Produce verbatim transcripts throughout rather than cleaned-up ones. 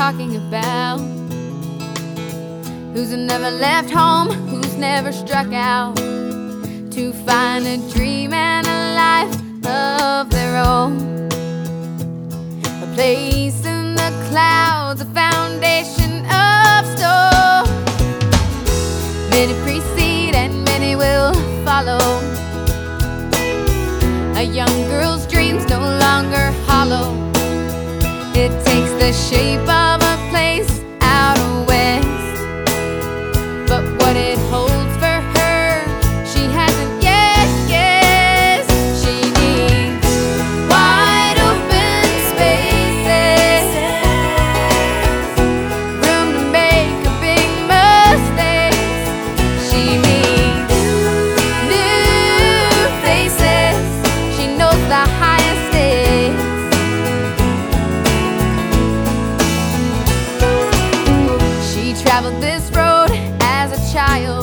talking about? Who's never left home, who's never struck out to find a dream and a life of their own, a place in the clouds, a foundation of stone. Many precede and many will follow. A young girl's dreams no longer hollow. It takes the shape of a place out west, but what it holds for her, she hasn't yet guessed. She needs wide open spaces, room to make a big mistakes. She needs new faces. She knows the highest stakes. She traveled this road as a child,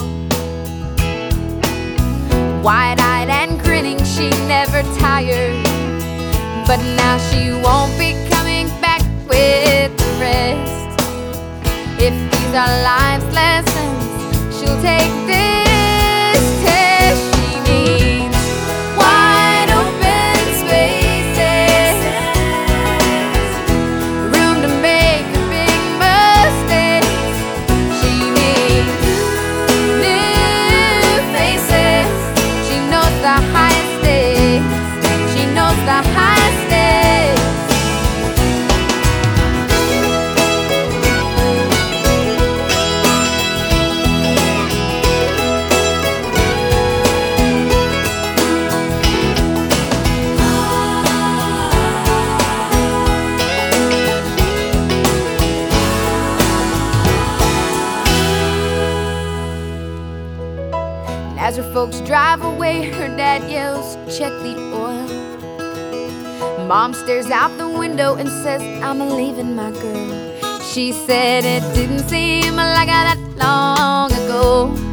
wide-eyed and grinning, she never tired. But now she won't be coming back with the rest. If these are life's lessons, she'll take this test. She needs wide open spaces, room to make a big mistakes. She needs new faces. She knows the highest stakes. She knows the highest stakes. As her folks drive away, her dad yells, "Check the oil." Mom stares out the window and says, "I'm leaving my girl." She said it didn't seem like that long ago.